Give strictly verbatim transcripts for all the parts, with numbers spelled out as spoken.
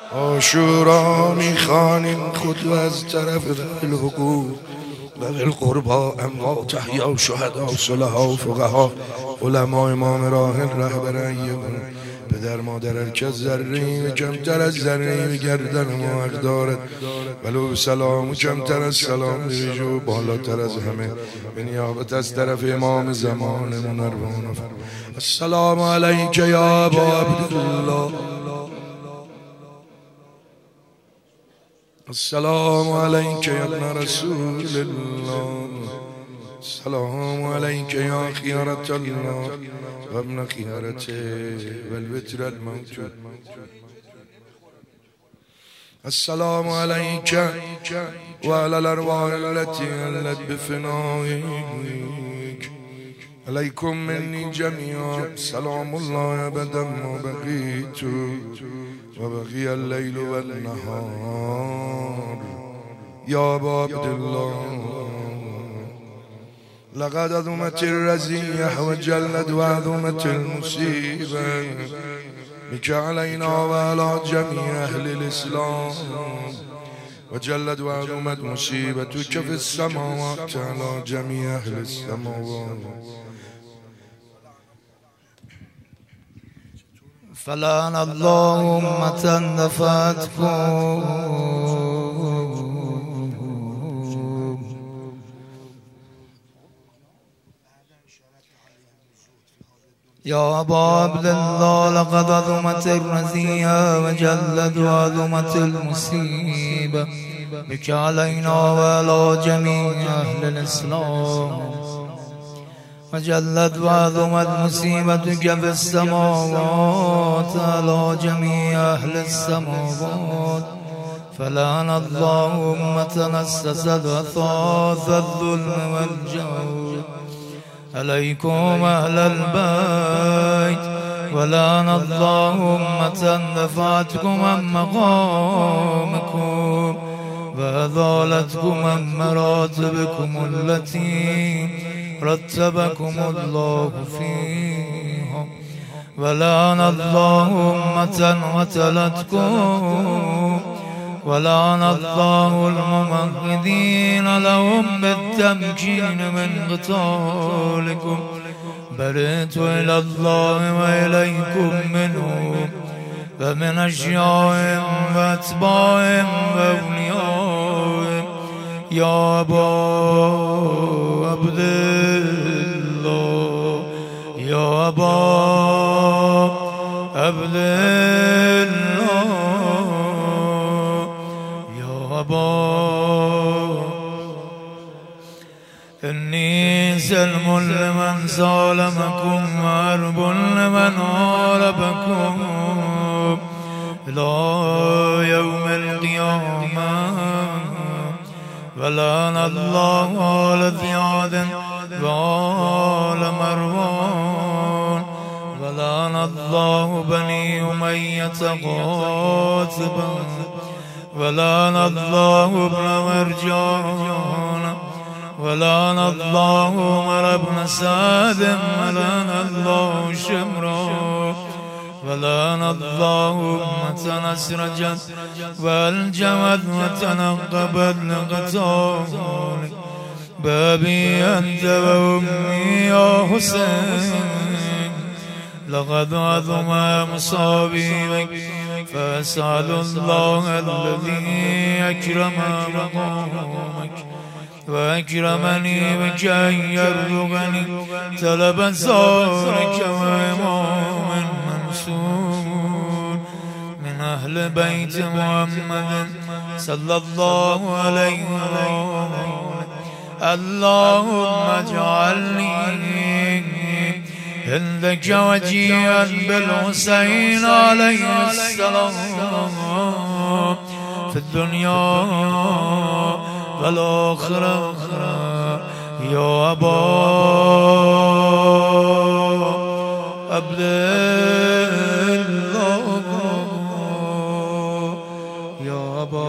آشورا میخوانیم خود از طرف الحقوق و بالقربا اما تحیا شهدا صلحا فقها علما امام راحل رهبر ایمون پدر مادر هرکس ذره کمتر از ذره گردن ما حق دارد ولو سلام کمتر از سلام بیجو بالاتر از همه به نیابت از طرف امام زمانمون اروان السلام علیک یا ابا عبدالله السلام علیک یا ابن رسول الله السلام علیک یا خیارت الله و ابن خیارته و الوتر الموت السلام علیک و علی الارواح التي علت بفنائک علیکم منی جمیعا سلام الله ابدا ما بقیت و بقی اللیل و النهار یا ابا عبدالله لقد عظمت الرزیح و جلد و عظمت المصیبه بك علينا وعلى جميع اهل الاسلام و جلد و عظمت مصیبتك في السماوات على جميع اهل السماوات فلعن الله أمة نفعتكم يا أبا عبد الله لقد عظمت الرزية وجلت وعظمت المصيبة بك علينا وعلى جميع أهل الإسلام وجلت وعظمت مصيبتك في السماوات على جميع أهل السماوات فلعن الله أمة أسست وأثاث الظلم والجور عليكم أهل البيت ولعن الله أمة دفعتكم عن مقامكم وأذالتكم عن مراتبكم التي رتبكم الله فيها ولعن الله أمة قتلتكم ولعن الله الممهدين لهم بالتمكين من قتالكم برئت إلى الله وإليكم منهم ومن أشيائهم وأتباعهم وأوليائهم يا أبا عبد الله يا أبا عبد الله يا أبا إني سلم لمن ظالمكم وحرب لمن حاربكم إلى يوم القيامة ولعن الله آل زياد وآل مروان ولعن الله بني أمية قاتبا ولعن الله ابن مرجان ولعن الله عمر بن سعد ولعن الله شمرا ولعن الله أمة أسرجت والجمت وتنقبت لقتالك بابي أنت وأمي يا حسين لقد عظم مصابيك فأسأل الله الذي أكرم مقامك وأكرمني بك أن يرزقني طلب زارك وإمام منصور من أهل بيت محمد صلى الله عليه وسلم اللهم اجعلني عندك وجيها بالحسين عليه السلام في الدنيا والآخرة يا أبا عبد الله يا أبا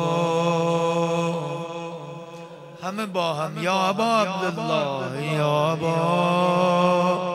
همه با هم یا ابا عبدالله یا ابا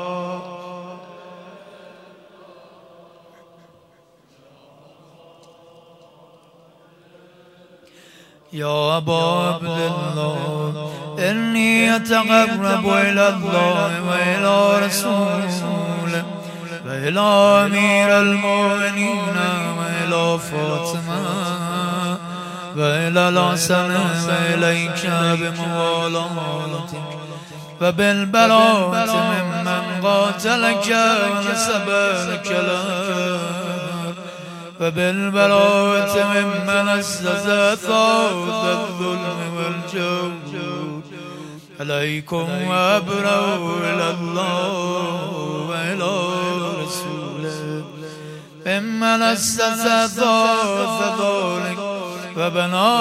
يا أبا عبد الله إني أتقرب إلى الله وإلى رسوله وإلى أمير المؤمنين وإلى فاطمة وإلى الحسن وإليك بموالاتك وبالبراءة ممن قاتلك ونسب لك الأمر وبالبراءة ممن أسس ثوب الظلم والجور عليكم وأبرأوا إلى الله وإلى رسوله ممن أسس ثوب ذلك وبنى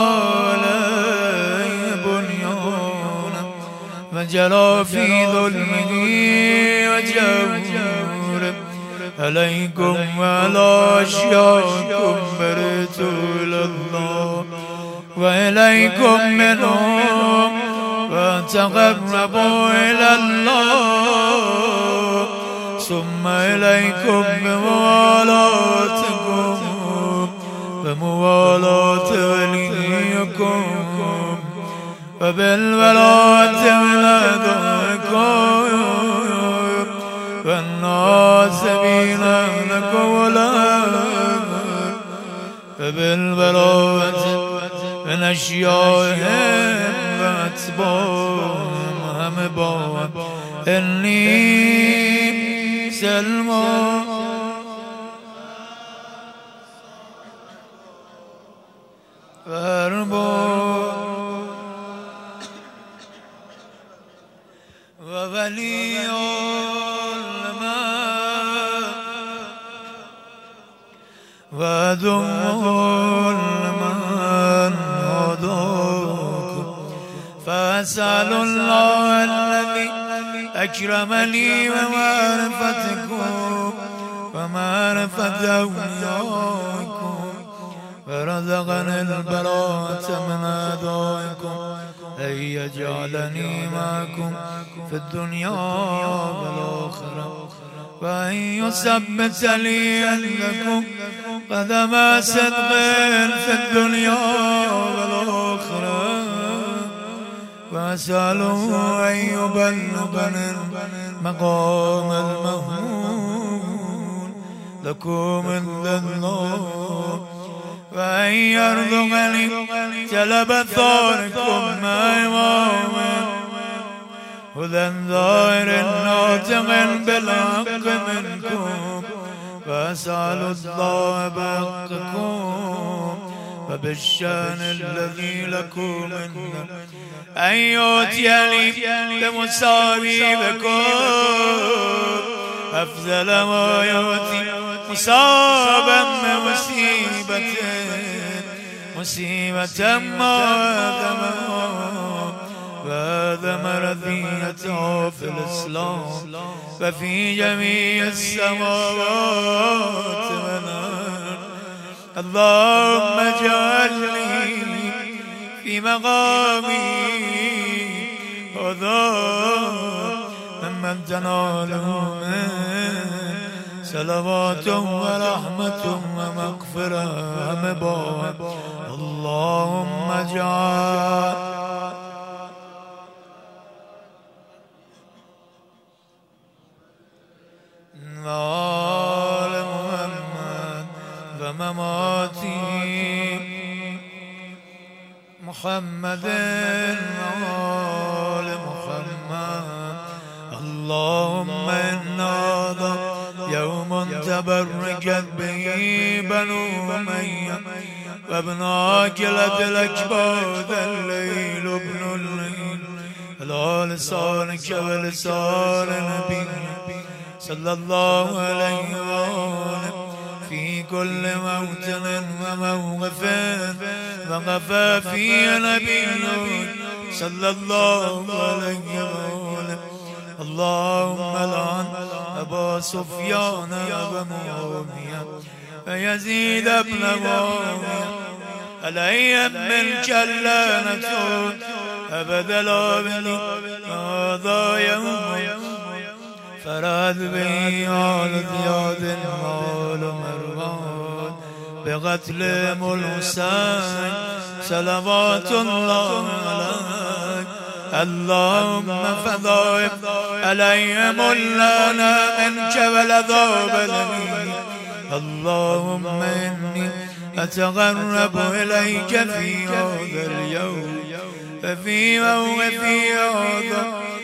عليه بنيانا وجرى في ظلمه وجوره عليكم وعلى أشياءكم برئت إلى الله وإليكم منهم وتقربوا إلى الله ثم إليكم بموالاتكم وموالاة وليكم وبالولاة من أدعكم والناصبين لكم والأمر وبالولاة من أشيائهم وأتباعهم همبا إني سلمان وهربوا وولي الماء ودم الماء هداكم فأسأل الله الذي أكرم لي ومعرفتكم ومعرفة أوليائكم ورزقني البراءة من أعدائكم أن يجعلني معكم في الدنيا والآخرة وأن يثبت لي عندكم قدم صدق في الدنيا والآخرة وأسأله أن يبلغني المقام المحمود لكم عند الله وأن يرزقني جلب ثاركم مع إمام هدى ظاهر ناطق بالحق منكم وأسأل الله بحقكم وبالشان الذي لكم منه أن يؤتيني بمصابيبكم أفضل ما يؤتي مصابا بمصيبة مصيبة ما وهذا مرضيته في الإسلام وفي جميع السماوات والأرض اللهم اجعلني في مقامي هذا ممن تناله من صلوات ورحمة ومغفرة ومبارك اللهم اجعل آل محمد ومماتي محمد آل محمد اللهم إنا هذا يوم تبركت به بنو أمية وابن عاقلة الأكباد الليل ابن الليل على لسانك ولسان نبيك صلى الله عليه وآله في كل موطن وموقف وقف في نبيك صلى الله عليه وآله اللهم لعن أبا سفيان ومعاوية ويزيد بن معاوية عليهم منك اللعنة أبدا لا بني هذا يوم فراد به آل زياد مال مروان به قتل الحسین صلوات الله علیه اللهم فضائب عليهم اللعنة منك والعذاب الأليم اللهم إني أتقرب إليك في هذا اليوم ففي وفي هذا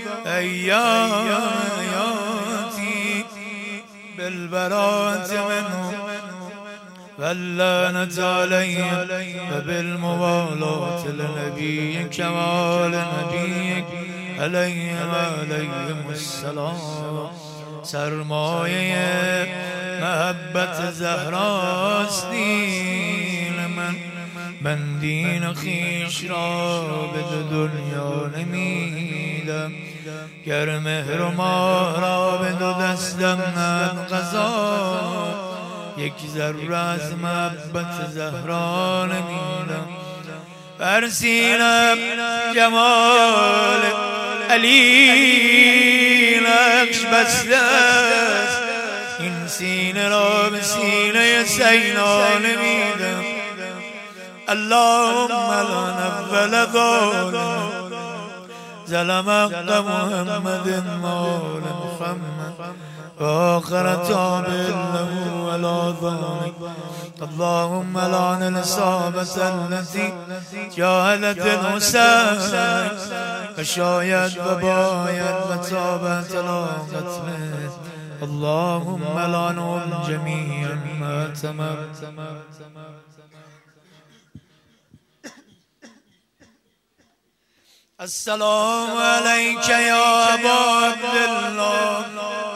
أيامي بالبراءة منه واللعنة عليهم وبالموالاة لنبيك وآل نبيك عليهم عليهم السلام سرمایه محبت زهراست دین من من دین خویش را به دو دنیا نمیدم گر مهر و ماه را به دو دستم ند قضا یک ذره از محبت زهرا نمیدم بر سینم جمال علی نقش بسته است این سینه را به سینه سینا نمیدم اللهم لا نفل ظالم ظلم حق محمد مال محمد وآخر تابع له ولا ذلك اللهم لعن الإصابة التي جاهدت الحسين وشايد وبايد وتابت على قتله اللهم لعنهم جميعا ما تمر السلام عليك يا أبا عبد الله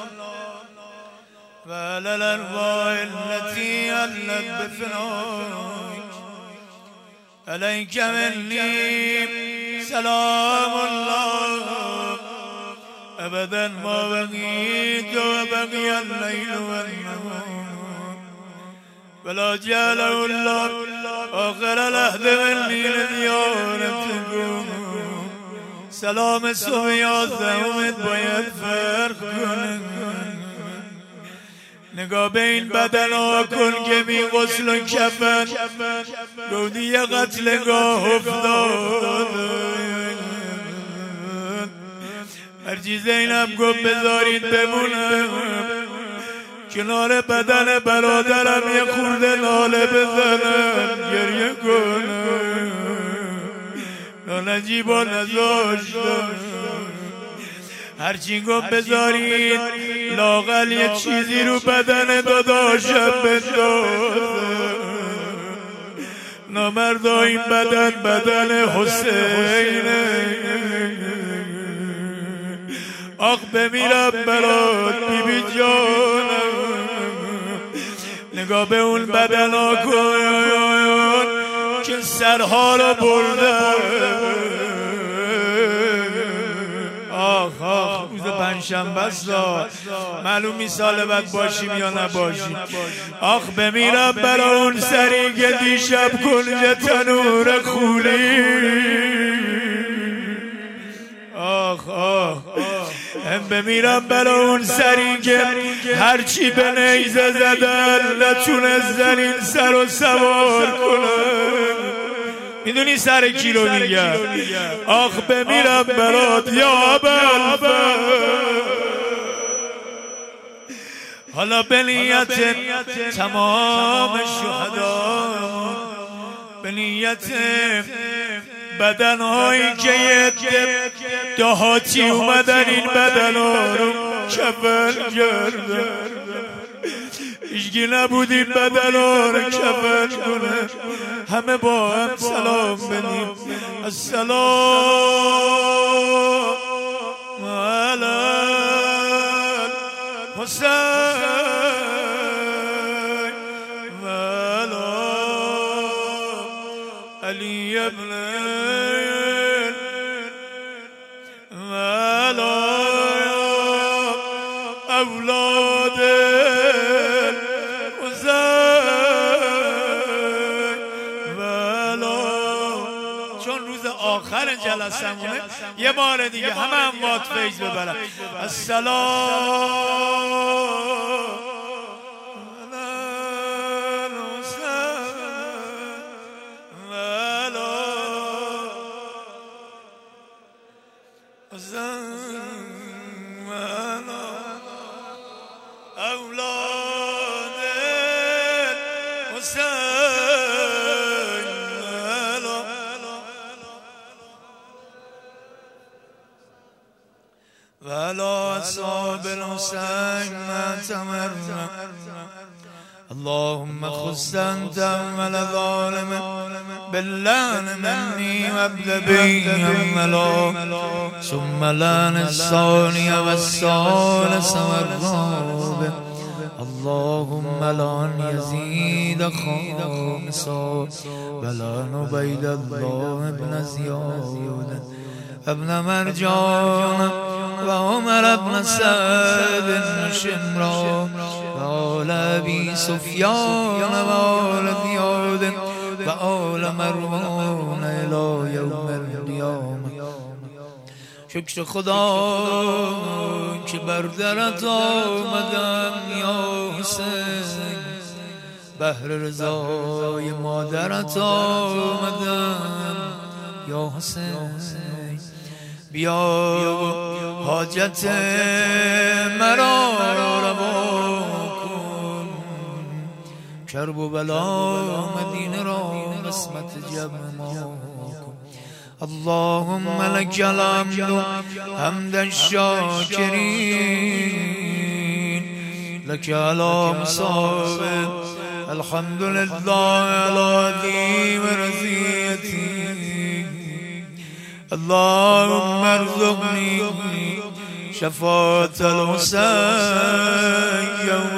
وعلى الأرواح التي علت بفنائك عليك مني سلام الله أبدا ما بقيت وبقي الليل والنهار ولا جعله الله آخر العهد مني لديانتكم سلام صبح امید باید فرق کنه نگاه به این بدن ها کن که بی غسل و کفن گودی قتلگاه افتاد هرچی زینب گفت بذارید بمونم کنار بدن برادرم یه خورده ناله بزنم گریه کنم نجیبا نذاشتم هرچی گفت بذارید لااقل یه چیزی رو بدن داداشم بندازم نامردا این بدن بدن حسینه آخ بمیرم برات بی بی جانم نگاه به اون بدن ها کن که سرها رو بردم آخ آخ روز پنجشنبه است معلوم می سال بعد باشیم یا نباشیم آخ بمیرم برا اون سری که دیشب کنج تنور خولی آخ آخ هم بمیرم برا اون سری که هرچی به نیزه زدن نتونستن این سر و سوار کنن میدونی سر کی رو میگم آخ بمیرم برات یا ابوالفضل حالا به نیت تمام شهدا به نیت بدنهایی که یه دهاتی اومدن این بدنها رو کفن کردن هیچکی نبود این بدنها رو کفن کنه همه با هم سلام بدیم السلام علی حسین و علی علی ابن و علی اولاد آخر جلسمونه یه بار دیگه همه اموات فیض ببرن السلام الحسين وعلى أصحاب الحسين ما تمرنا اللهم خص أنت أول ظالم باللعن مني وابدأ بي أملا ثم لعن الثاني والثالث والرابع اللهم لعن يزيد خامسا ولعن عبيد الله بن زياد ابن مرجان وعمر بن سعد بن شمران وآل أبي سفيان وآل زياد وآل مروان إلى يوم القيامة. شکر خدا که بر درت آمدم یا حسین، بهر رضای مادرت آمدم یا حسین. بیا حاجت مرا روا کن، کرب و بلا مدینه را قسمت جمع ما کن. اللهم لك الحمد حمد الشاكرين، لك على مصاب الحمد لله على ديم رزيتي. اللهم ارزقني شفاعة الحسين يوم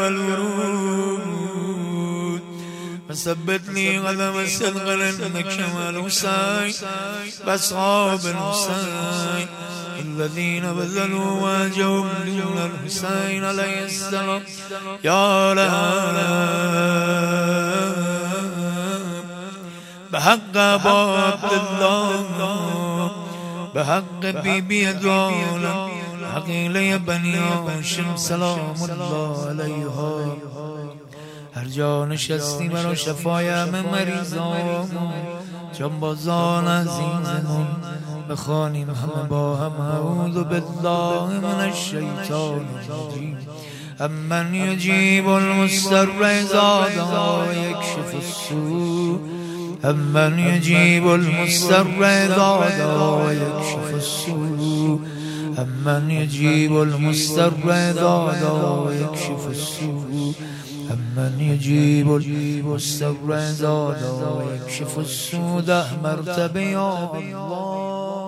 الورود، وثبت لي قدم الصدق لأنك مع الحسين وأصحاب الحسين الذين بذلوا واجههم دون الحسين عليه السلام. يا رب بحق أبا عبد الله، بحق بيبي دولا، حقیله بنی هاشم سلام الله علیها. هر جا نشستی برا شفای همه مریضامون، جانبازان عزیزمون، بخوانیم همه با هم اعوذ بالله من الشیطان الرجیم. امن یجیب المضطر اذا دعا ویکشف السوء، امن یجیب المضطر اذا دعا ویکشف السوء، امن یجیب المضطر اذا دعا ویکشف السوء، امن یجیب المضطر اذا دعا ویکشف السوء. ده مرتبه یا الله.